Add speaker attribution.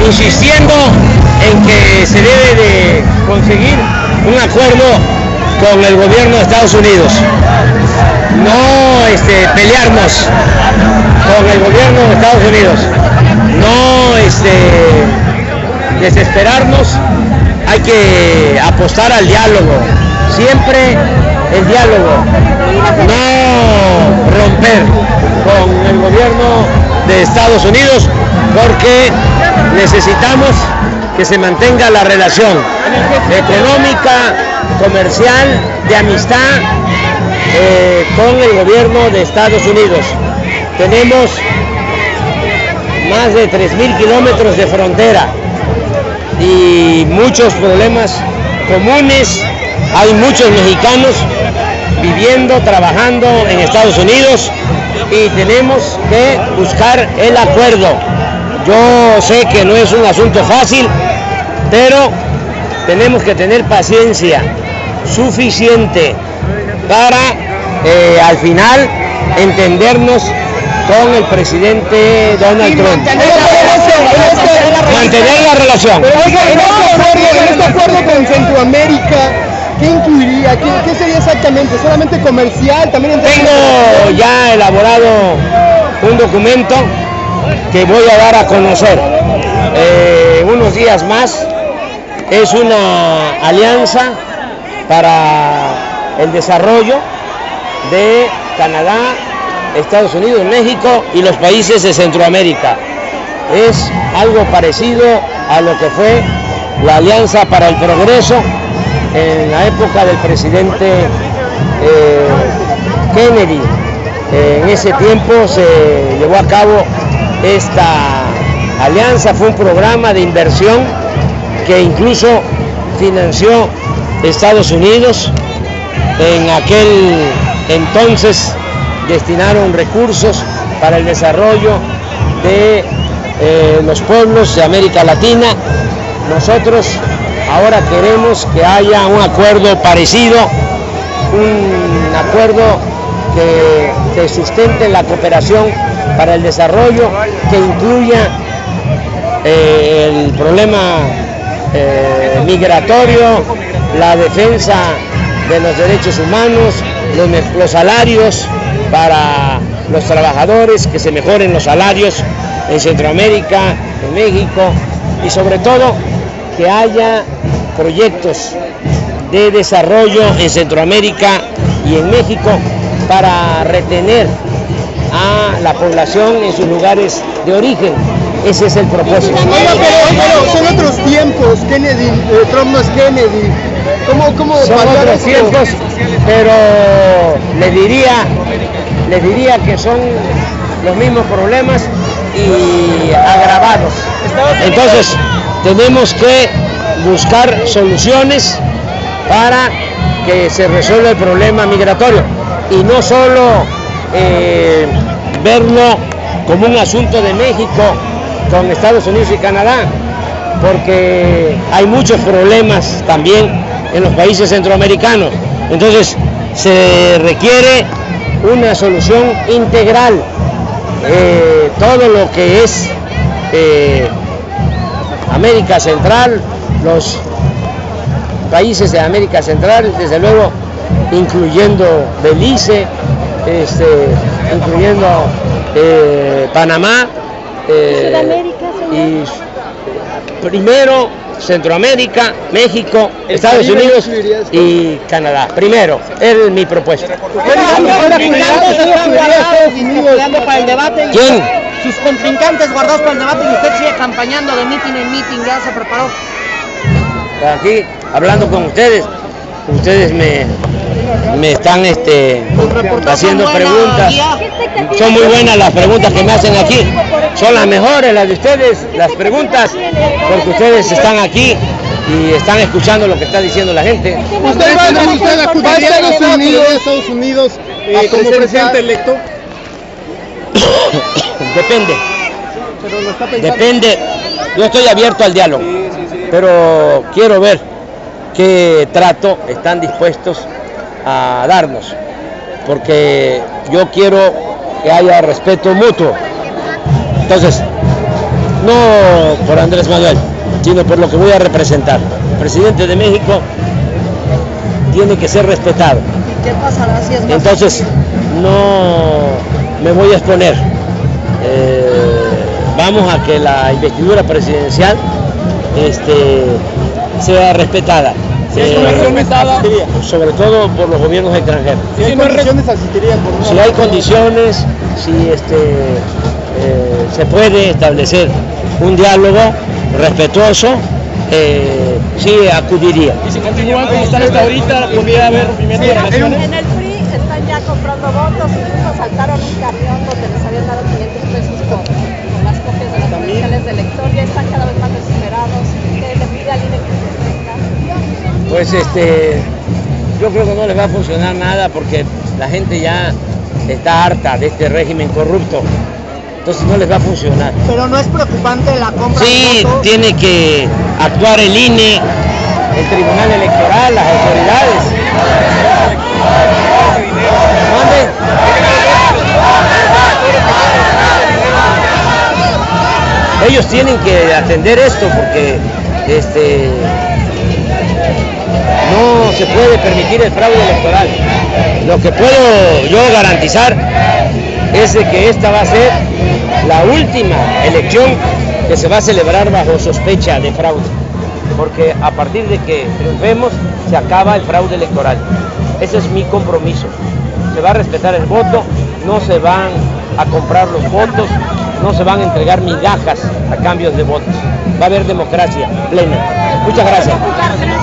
Speaker 1: insistiendo en que se debe de conseguir un acuerdo con el gobierno de Estados Unidos, no pelearnos con el gobierno de Estados Unidos, no desesperarnos, hay que apostar al diálogo, siempre el diálogo, no romper con el gobierno de Estados Unidos, porque necesitamos que se mantenga la relación económica, comercial, de amistad con el gobierno de Estados Unidos. Tenemos más de 3.000 kilómetros de frontera y muchos problemas comunes. Hay muchos mexicanos viviendo, trabajando en Estados Unidos y tenemos que buscar el acuerdo. Yo sé que no es un asunto fácil, pero tenemos que tener paciencia suficiente para al final entendernos con el presidente Donald Trump. Mantener la relación.
Speaker 2: Pero en este acuerdo con Centroamérica, ¿qué incluiría? ¿Qué sería exactamente? ¿Solamente comercial? También
Speaker 1: tengo ya elaborado un documento que voy a dar a conocer unos días más. Es una alianza para el desarrollo de Canadá, Estados Unidos, México y los países de Centroamérica. Es algo parecido a lo que fue la Alianza para el Progreso en la época del presidente Kennedy. En ese tiempo se llevó a cabo esta alianza, fue un programa de inversión que incluso financió Estados Unidos. En aquel entonces destinaron recursos para el desarrollo de los pueblos de América Latina. Nosotros ahora queremos que haya un acuerdo parecido, un acuerdo que sustente la cooperación para el desarrollo, que incluya el problema migratorio, la defensa de los derechos humanos, los salarios para los trabajadores, que se mejoren los salarios en Centroamérica, en México, y sobre todo que haya proyectos de desarrollo en Centroamérica y en México para retener a la población en sus lugares de origen. Ese es el propósito.
Speaker 2: Pero son otros tiempos, Kennedy, Trump no es Kennedy. ¿Cómo
Speaker 1: son otros tiempos, pero le diría que son los mismos problemas y agravados. Entonces tenemos que buscar soluciones para que se resuelva el problema migratorio y no solo verlo como un asunto de México con Estados Unidos y Canadá, porque hay muchos problemas también en los países centroamericanos. Entonces se requiere una solución integral. Todo lo que es América Central, los países de América Central, desde luego incluyendo Belice, incluyendo Panamá, y primero Centroamérica, México, Estados Unidos y Canadá. Primero, es mi propuesta. ¿Quién?
Speaker 3: Sus contrincantes guardados para el debate y usted sigue campañando de mitin en mitin, ya se preparó.
Speaker 1: Aquí, hablando con ustedes me están haciendo preguntas. Son muy buenas las preguntas que me hacen aquí. Son las mejores las de ustedes, las preguntas, porque ustedes están aquí y están escuchando lo que está diciendo la gente.
Speaker 2: ¿Usted va a Estados Unidos como presidente electo?
Speaker 1: Depende. Yo estoy abierto al diálogo, pero quiero ver qué trato están dispuestos a darnos, porque yo quiero que haya respeto mutuo. Entonces, no por Andrés Manuel, sino por lo que voy a representar. El presidente de México tiene que ser respetado.
Speaker 3: ¿Y qué pasará si es más?
Speaker 1: Entonces, no me voy a exponer. Vamos a que la investidura presidencial sea respetada. Sobre todo por los gobiernos extranjeros.
Speaker 2: Si hay condiciones, asistirían por una
Speaker 1: Si hay condiciones, si se puede establecer un diálogo respetuoso, sí acudiría.
Speaker 4: Y si continúan como están hasta ahorita, podría haber rompimiento de relaciones.
Speaker 5: En el PRI están ya comprando votos, incluso saltaron un camión donde les habían dado 500 pesos con las copias de las credenciales del elector, ya están cada vez más desesperados. ¿Qué le pide al INE que se detenga?
Speaker 1: Pues yo creo que no les va a funcionar nada porque la gente ya está harta de este régimen corrupto. Entonces no les va a funcionar.
Speaker 3: Pero no es preocupante la compra
Speaker 1: Sí,
Speaker 3: de votos.
Speaker 1: tiene que actuar el INE, el Tribunal Electoral, las autoridades. ¿Mande? Ellos tienen que atender esto porque no se puede permitir el fraude electoral. Lo que puedo yo garantizar es de que esta va a ser la última elección que se va a celebrar bajo sospecha de fraude, porque a partir de que triunfemos se acaba el fraude electoral. Ese es mi compromiso. Se va a respetar el voto, no se van a comprar los votos, no se van a entregar migajas a cambio de votos. Va a haber democracia plena. Muchas gracias.